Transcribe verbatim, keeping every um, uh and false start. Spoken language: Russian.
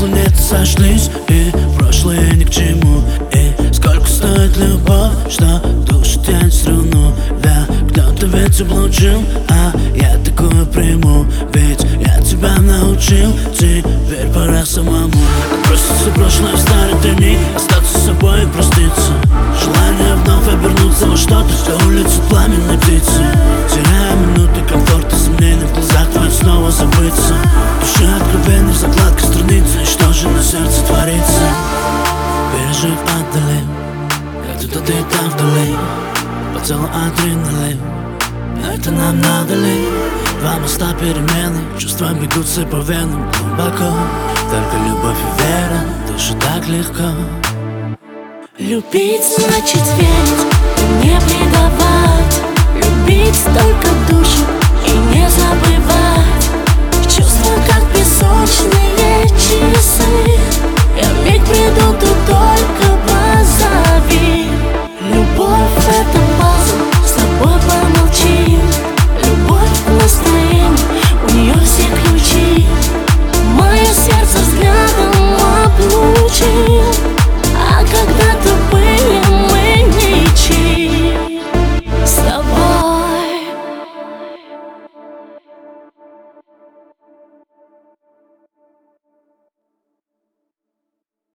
планеты сошлись, и прошлое ни к чему. И сколько стоит любовь, что душу тянет струну. Да, кто-то ведь облучил, а я такую приму. Ведь я тебя научил, теперь пора самому броситься прошлое в старый дни, остаться собой и проститься. Желание вновь обернуться во что-то, что улицу пламенной птицы. Теряя минуты комфорта, сомнений в глазах твоих снова забыться. Души откровенной в закладке страницы, что же на сердце творится. Пережив отдали, как тут ты там вдали, по телу адреналин. Это нам надо ли? Два моста перемены, чувства бегутся по венам глубоко. Только любовь и вера, душа так легко. Любить значит верить и не предавать. Любить только душу и не забывать. Чувства как песочные часы.